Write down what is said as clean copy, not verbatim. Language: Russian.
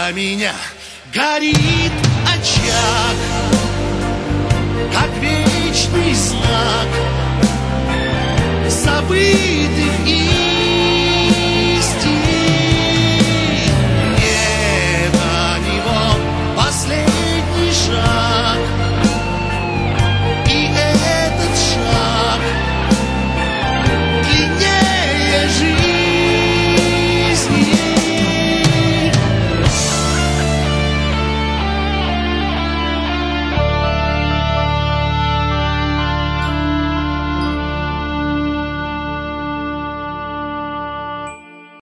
для меня горит очаг, как вечный знак. Забыть